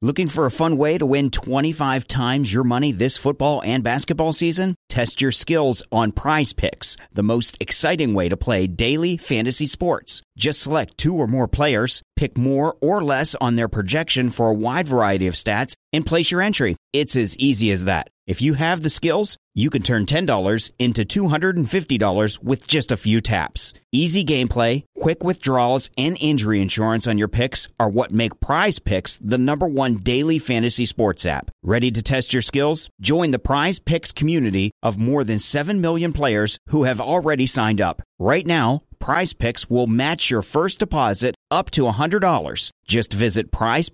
Looking for a fun way to win 25 times your money this football and basketball season? Test your skills on Prize Picks, the most exciting way to play daily fantasy sports. Just select 2 or more players, pick more or less on their projection for a wide variety of stats, and place your entry. It's as easy as that. If you have the skills, you can turn $10 into $250 with just a few taps. Easy gameplay, quick withdrawals, and injury insurance on your picks are what make Prize Picks the #1 daily fantasy sports app. Ready to test your skills? Join the Prize Picks community of more than 7 million players who have already signed up. Right now, Prize Picks will match your first deposit up to $100. Just visit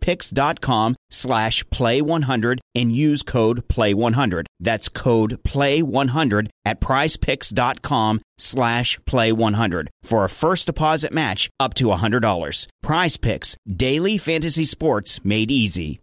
prizepicks.com/play100 and use code PLAY100. That's code PLAY100 at prizepicks.com/play100 for a first deposit match up to $100. Prize Picks, daily fantasy sports made easy.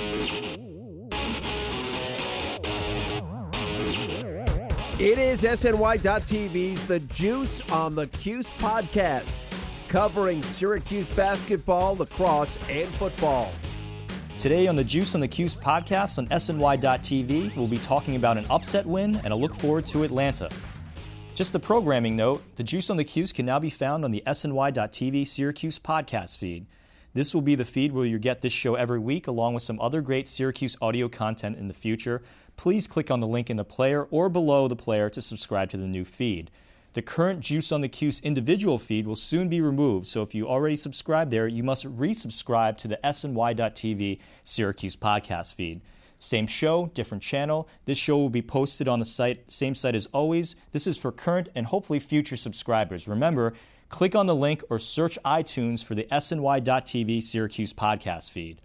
It is SNY.TV's The Juice on the Cuse podcast, covering Syracuse basketball, lacrosse, and football. Today on the Juice on the Cuse podcast on SNY.TV, we'll be talking about an upset win and a look forward to Atlanta. Just a programming note, the Juice on the Cuse can now be found on the SNY.TV Syracuse podcast feed. This will be the feed where you get this show every week, along with some other great Syracuse audio content in the future. Please click on the link in the player or below the player to subscribe to the new feed. The current Juice on the Cuse individual feed will soon be removed, so if you already subscribe there, you must resubscribe to the SNY.TV Syracuse podcast feed. Same show, different channel. This show will be posted on the same site as always. This is for current and hopefully future subscribers. Remember, click on the link or search iTunes for the SNY.TV Syracuse podcast feed.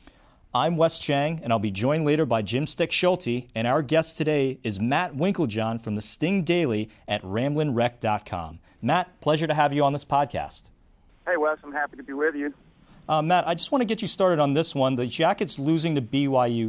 I'm Wes Chang, and I'll be joined later by Jim Steck-Schulte, and our guest today is Matt Winklejohn from the Sting Daily at RamblinWreck.com. Matt, pleasure to have you on this podcast. Hey, Wes, I'm happy to be with you. Matt, I just want to get you started on this one. The Jackets losing to BYU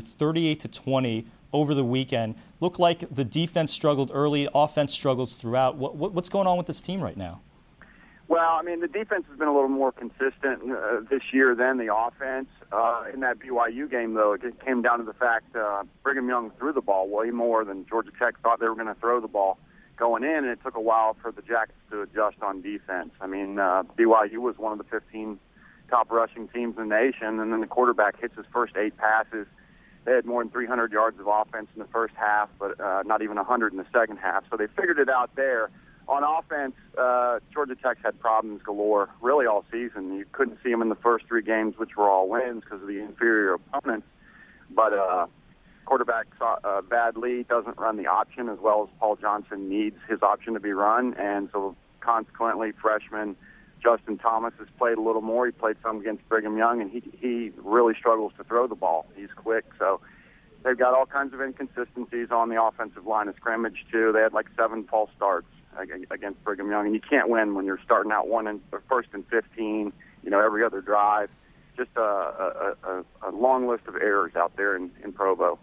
38-20 over the weekend. Looked like the defense struggled early, offense struggles throughout. What's going on with this team right now? Well, I mean, the defense has been a little more consistent this year than the offense. In that BYU game, though, it just came down to the fact Brigham Young threw the ball way more than Georgia Tech thought they were going to throw the ball going in, and it took a while for the Jackets to adjust on defense. I mean, BYU was one of the 15 top rushing teams in the nation, and then the quarterback hits his first 8 passes. They had more than 300 yards of offense in the first half, but not even 100 in the second half. So they figured it out there. On offense, Georgia Tech had problems galore really all season. You couldn't see them in the first 3 games, which were all wins because of the inferior opponents. But quarterback Vad Lee doesn't run the option as well as Paul Johnson needs his option to be run. And so consequently, freshman Justin Thomas has played a little more. He played some against Brigham Young, and he really struggles to throw the ball. He's quick, so they've got all kinds of inconsistencies on the offensive line of scrimmage, too. They had like 7 false starts against Brigham Young, and you can't win when you're starting out first and 15, every other drive. Just a long list of errors out there in Provo.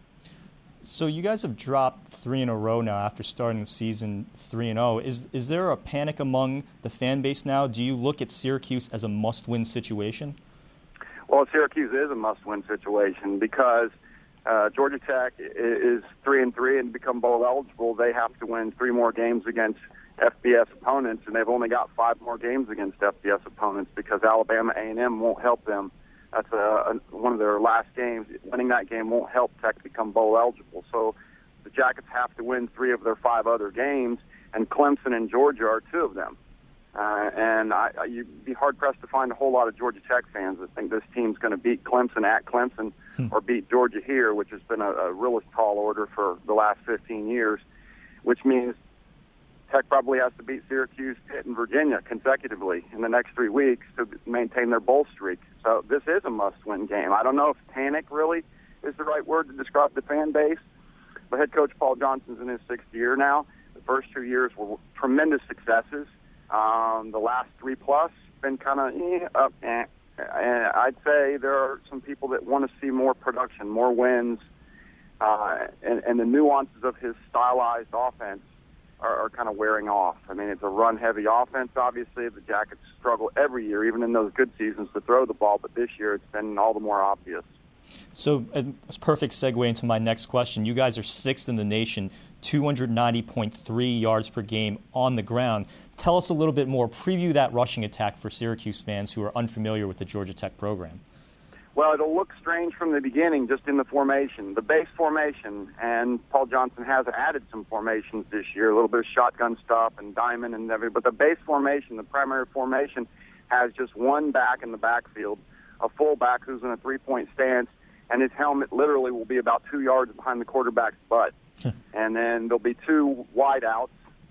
So you guys have dropped 3 in a row now after starting the season 3-0. Is there a panic among the fan base now? Do you look at Syracuse as a must-win situation? Well, Syracuse is a must-win situation because Georgia Tech is 3-3 and become bowl eligible. They have to win 3 more games against FBS opponents, and they've only got 5 more games against FBS opponents because Alabama A&M won't help them. That's one of their last games. Winning that game won't help Tech become bowl eligible. So the Jackets have to win 3 of their 5 other games, and Clemson and Georgia are 2 of them. And you'd be hard-pressed to find a whole lot of Georgia Tech fans that think this team's going to beat Clemson at Clemson or beat Georgia here, which has been a realist tall order for the last 15 years, which means Tech probably has to beat Syracuse, Pitt, and Virginia consecutively in the next 3 weeks to maintain their bowl streak. So this is a must-win game. I don't know if panic really is the right word to describe the fan base, but head coach Paul Johnson's in his 6th year now. The first 2 years were tremendous successes. The last 3+ been kind of up. And I'd say there are some people that want to see more production, more wins, and the nuances of his stylized offense are kind of wearing off. I mean, it's a run-heavy offense, obviously. The Jackets struggle every year, even in those good seasons, to throw the ball, but this year it's been all the more obvious. So a perfect segue into my next question. You guys are 6th in the nation, 290.3 yards per game on the ground. Tell us a little bit more. Preview that rushing attack for Syracuse fans who are unfamiliar with the Georgia Tech program. Well, it'll look strange from the beginning, just in the formation. The base formation, and Paul Johnson has added some formations this year, a little bit of shotgun stuff and diamond and everything. But the base formation, the primary formation, has just one back in the backfield, a fullback who's in a three-point stance, and his helmet literally will be about 2 yards behind the quarterback's butt. And then there'll be two wideouts,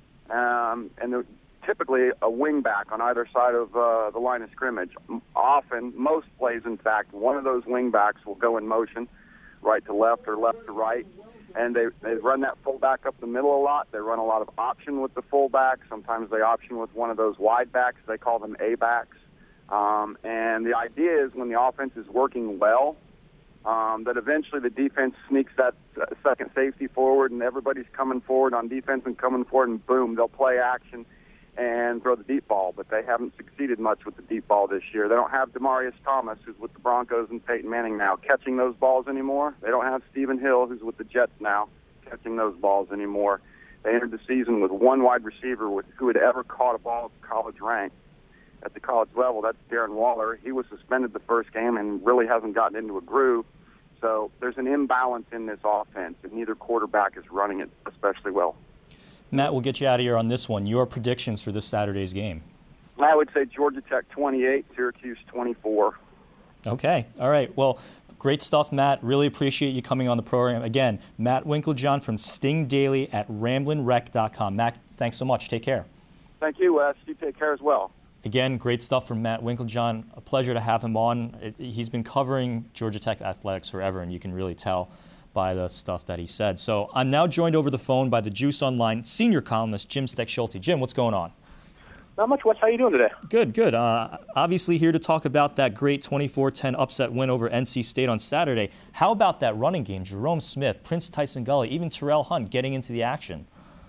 and typically a wing back on either side of the line of scrimmage. Often, most plays, in fact, one of those wing backs will go in motion, right to left or left to right, and they run that fullback up the middle a lot. They run a lot of option with the fullback. Sometimes they option with one of those wide backs. They call them A-backs. And the idea is when the offense is working well, that eventually the defense sneaks that second safety forward, and everybody's coming forward on defense and coming forward, and boom, they'll play action and throw the deep ball. But they haven't succeeded much with the deep ball this year. They don't have Demaryius Thomas, who's with the Broncos, and Peyton Manning now, catching those balls anymore. They don't have Stephen Hill, who's with the Jets now, catching those balls anymore. They entered the season with one wide receiver who had ever caught a ball at the college rank. At the college level, that's Darren Waller. He was suspended the first game and really hasn't gotten into a groove. So there's an imbalance in this offense, and neither quarterback is running it especially well. Matt, we'll get you out of here on this one. Your predictions for this Saturday's game? I would say Georgia Tech 28, Syracuse 24. Okay. All right. Well, great stuff, Matt. Really appreciate you coming on the program. Again, Matt Winkeljohn from Sting Daily at RamblinRec.com. Matt, thanks so much. Take care. Thank you, Wes. You take care as well. Again, great stuff from Matt Winkeljohn. A pleasure to have him on. He's been covering Georgia Tech athletics forever, and you can really tell by the stuff that he said. So I'm now joined over the phone by the Juice Online senior columnist, Jim Steck-Schulte. Jim, what's going on? Not much, Wes. How are you doing today? Good. Obviously here to talk about that great 24-10 upset win over NC State on Saturday. How about that running game? Jerome Smith, Prince Tyson Gully, even Terrell Hunt getting into the action.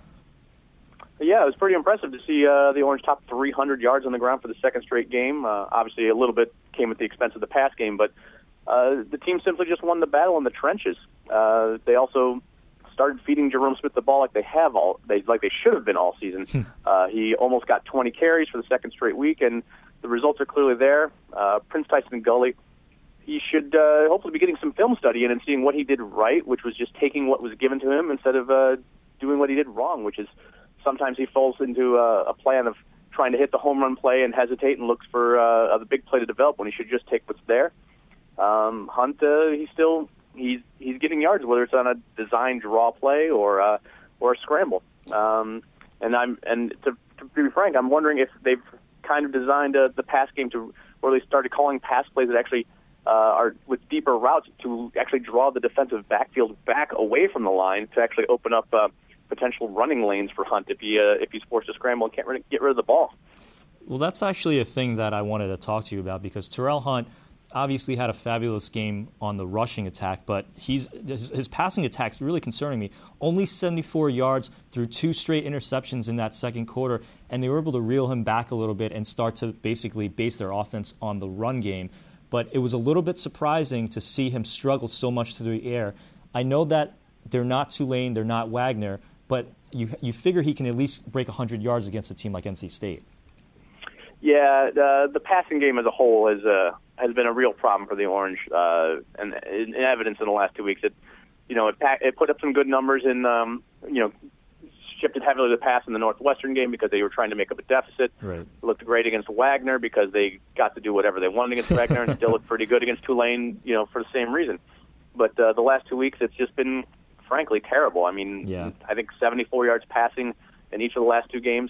Yeah, it was pretty impressive to see the Orange top 300 yards on the ground for the second straight game. Obviously, a little bit came at the expense of the pass game, but the team simply just won the battle in the trenches. They also started feeding Jerome Smith the ball like they should have been all season. He almost got 20 carries for the second straight week, and the results are clearly there. Prince Tyson Gully, he should hopefully be getting some film study in and seeing what he did right, which was just taking what was given to him instead of doing what he did wrong, which is sometimes he falls into a plan of trying to hit the home run play and hesitate and looks for the big play to develop when he should just take what's there. Hunt, he's getting yards, whether it's on a design draw play or a scramble. And to be frank, I'm wondering if they've kind of designed the pass game where they started calling pass plays that actually are with deeper routes to actually draw the defensive backfield back away from the line to actually open up potential running lanes for Hunt if he's forced to scramble and can't get rid of the ball. Well, that's actually a thing that I wanted to talk to you about, because Terrell Hunt obviously had a fabulous game on the rushing attack, but his passing attack's really concerning me. Only 74 yards through 2 straight interceptions in that second quarter, and they were able to reel him back a little bit and start to basically base their offense on the run game. But it was a little bit surprising to see him struggle so much through the air. I know that they're not Tulane, they're not Wagner, but you figure he can at least break 100 yards against a team like NC State. Yeah, the passing game as a whole has been a real problem for the Orange, and in evidence in the last 2 weeks. It put up some good numbers in shifted heavily to the pass in the Northwestern game because they were trying to make up a deficit. Right. It looked great against Wagner because they got to do whatever they wanted against Wagner, and still looked pretty good against Tulane, for the same reason. But the last 2 weeks, it's just been frankly terrible. I mean, yeah. I think 74 yards passing in each of the last 2 games.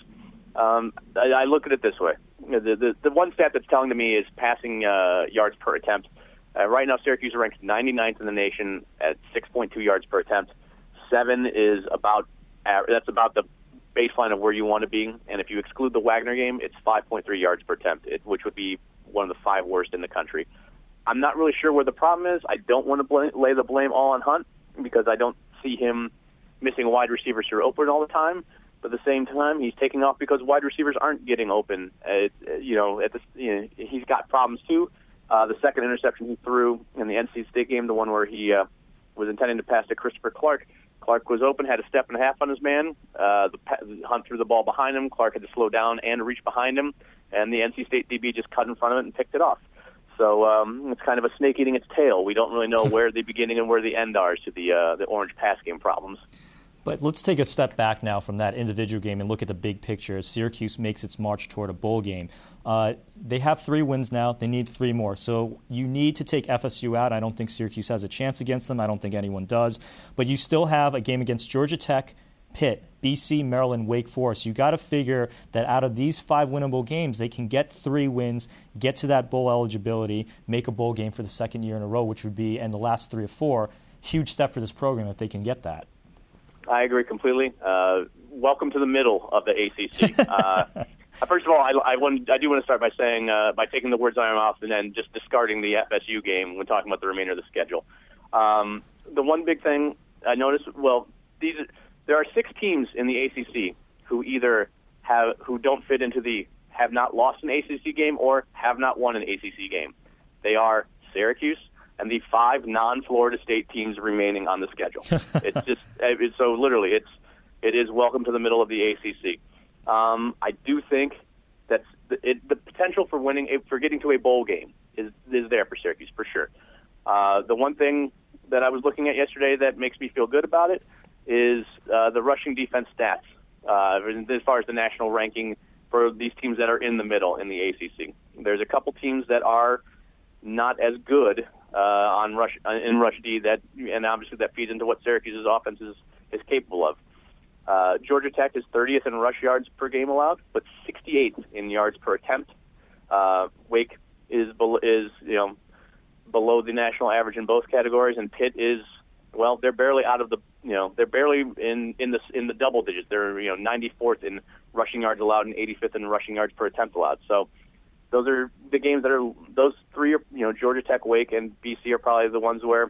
I look at it this way. The one stat that's telling to me is passing yards per attempt. Right now, Syracuse ranks 99th in the nation at 6.2 yards per attempt. 7 is that's about the baseline of where you want to be. And if you exclude the Wagner game, it's 5.3 yards per attempt, which would be one of the 5 worst in the country. I'm not really sure where the problem is. I don't want to lay the blame all on Hunt because I don't see him missing wide receivers who are open all the time. But at the same time, he's taking off because wide receivers aren't getting open. He's got problems too. The second interception he threw in the NC State game, the one where he was intending to pass to Christopher Clark. Clark was open, had a step and a half on his man. Hunt threw the ball behind him. Clark had to slow down and reach behind him, and the NC State DB just cut in front of it and picked it off. So it's kind of a snake eating its tail. We don't really know where the beginning and where the end are to the Orange pass game problems. But let's take a step back now from that individual game and look at the big picture as Syracuse makes its march toward a bowl game. They have 3 wins now. They need 3 more. So you need to take FSU out. I don't think Syracuse has a chance against them. I don't think anyone does. But you still have a game against Georgia Tech, Pitt, BC, Maryland, Wake Forest. You got to figure that out of these 5 winnable games, they can get 3 wins, get to that bowl eligibility, make a bowl game for the second year in a row, which would be, in the last 3 or 4, huge step for this program if they can get that. I agree completely. Welcome to the middle of the ACC. First of all, I do want to start by saying, by taking the words out of my mouth and then just discarding the FSU game when talking about the remainder of the schedule. The one big thing I noticed, there are 6 teams in the ACC who don't fit into the have not lost an ACC game or have not won an ACC game. They are Syracuse and the 5 non-Florida State teams remaining on the schedule. It is welcome to the middle of the ACC. I do think that the potential for getting to a bowl game is there for Syracuse for sure. The one thing that I was looking at yesterday that makes me feel good about it is the rushing defense stats as far as the national ranking for these teams that are in the middle in the ACC. There's a couple teams that are not as good in rush D, and obviously that feeds into what Syracuse's offense is capable of. Georgia Tech is 30th in rush yards per game allowed, but 68th in yards per attempt. Wake is below the national average in both categories, and Pitt is they're barely out of the they're barely in the double digits. They're 94th in rushing yards allowed and 85th in rushing yards per attempt allowed. So those are the games that are those 3 are Georgia Tech, Wake, and BC are probably the ones where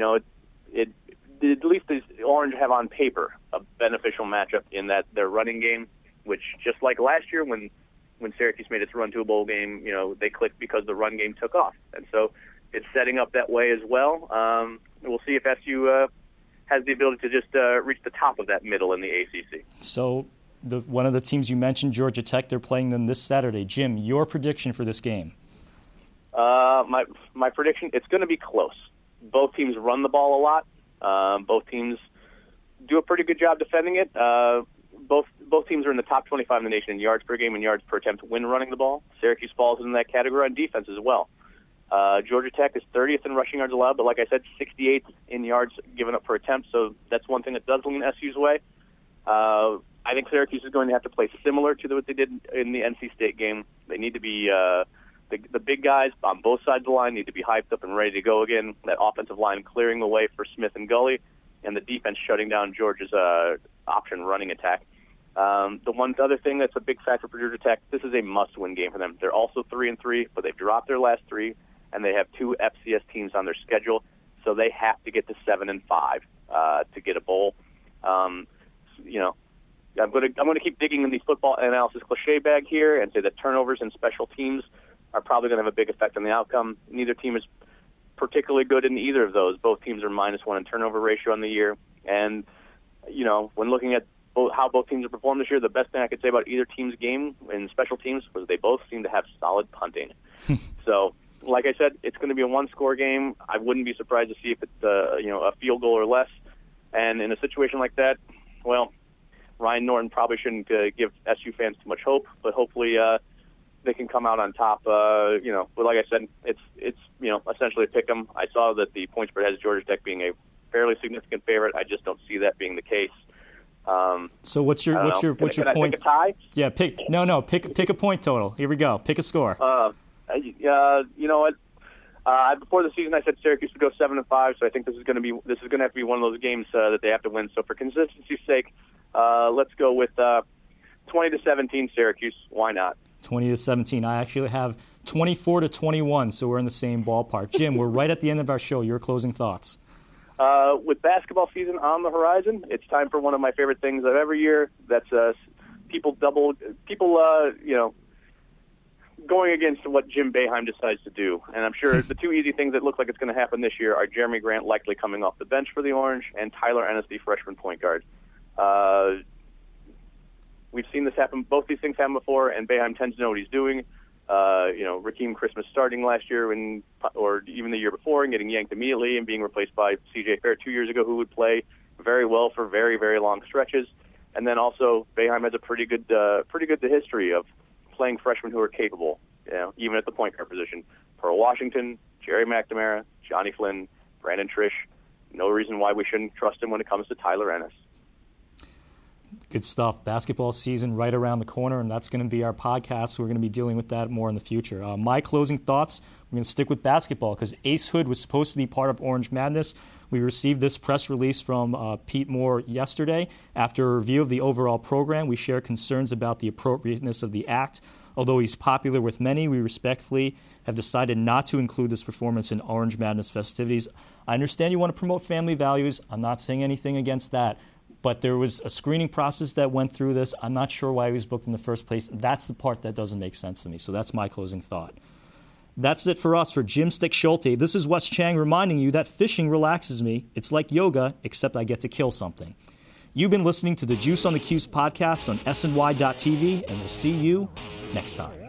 at least the Orange have on paper a beneficial matchup in that their running game, which just like last year when Syracuse made its run to a bowl game, they clicked because the run game took off, and so it's setting up that way as well. We'll see if SU has the ability to just reach the top of that middle in the ACC. So one of the teams you mentioned, Georgia Tech, they're playing them this Saturday. Jim, your prediction for this game? My prediction, it's going to be close. Both teams run the ball a lot. Both teams do a pretty good job defending it. Both teams are in the top 25 in the nation in yards per game and yards per attempt when running the ball. Syracuse falls in that category on defense as well. Georgia Tech is 30th in rushing yards allowed, but like I said, 68th in yards given up per attempt, so that's one thing that does lean SU's way. I think Syracuse is going to have to play similar to what they did in the NC State game. They need to be the big guys on both sides of the line need to be hyped up and ready to go again. That offensive line clearing the way for Smith and Gully, and the defense shutting down Georgia's option running attack. The one other thing that's a big factor for Georgia Tech, this is a must-win game for them. They're also 3-3, but they've dropped their last 3, and they have 2 FCS teams on their schedule, so they have to get to 7-5 to get a bowl. I'm going to keep digging in the football analysis cliche bag here and say that turnovers and special teams are probably going to have a big effect on the outcome. Neither team is particularly good in either of those. Both teams are -1 in turnover ratio on the year, and when looking at how both teams have performed this year, the best thing I could say about either team's game in special teams was they both seem to have solid punting. So, like I said, it's going to be a 1-score game. I wouldn't be surprised to see if it's a field goal or less. And in a situation like that, Ryan Norton probably shouldn't give SU fans too much hope, but hopefully they can come out on top. But like I said, it's essentially a pick 'em. I saw that the point spread has Georgia Tech being a fairly significant favorite. I just don't see that being the case. So what's your point? Can I pick a tie? Yeah, pick a point total. Here we go. Pick a score. You know what? Before the season, I said Syracuse would go 7-5. So I think this is going to have to be one of those games that they have to win. So for consistency's sake, let's go with 20-17 Syracuse. Why not? 20-17. I actually have 24-21. So we're in the same ballpark. Jim, we're right at the end of our show. Your closing thoughts. With basketball season on the horizon, it's time for one of my favorite things of every year. That's people going against what Jim Boeheim decides to do. And I'm sure the two easy things that look like it's going to happen this year are Jeremy Grant likely coming off the bench for the Orange and Tyler Ennis, the freshman point guard. We've seen this happen. Both these things happen before, and Boeheim tends to know what he's doing. Rakeem Christmas starting last year or even the year before and getting yanked immediately and being replaced by C.J. Fair 2 years ago, who would play very well for very, very long stretches. And then also Boeheim has a pretty good history of playing freshmen who are capable, even at the point guard position. Pearl Washington, Jerry McNamara, Johnny Flynn, Brandon Trish. No reason why we shouldn't trust him when it comes to Tyler Ennis. Good stuff. Basketball season right around the corner, and that's going to be our podcast. So we're going to be dealing with that more in the future. My closing thoughts, we're going to stick with basketball because Ace Hood was supposed to be part of Orange Madness. We received this press release from Pete Moore yesterday. After a review of the overall program, we share concerns about the appropriateness of the act. Although he's popular with many, we respectfully have decided not to include this performance in Orange Madness festivities. I understand you want to promote family values. I'm not saying anything against that. But there was a screening process that went through this. I'm not sure why he was booked in the first place. That's the part that doesn't make sense to me. So that's my closing thought. That's it for us. For Jim Stick Schulte, this is Wes Chang reminding you that fishing relaxes me. It's like yoga, except I get to kill something. You've been listening to the Juice on the Cuse podcast on SNY.TV, and we'll see you next time.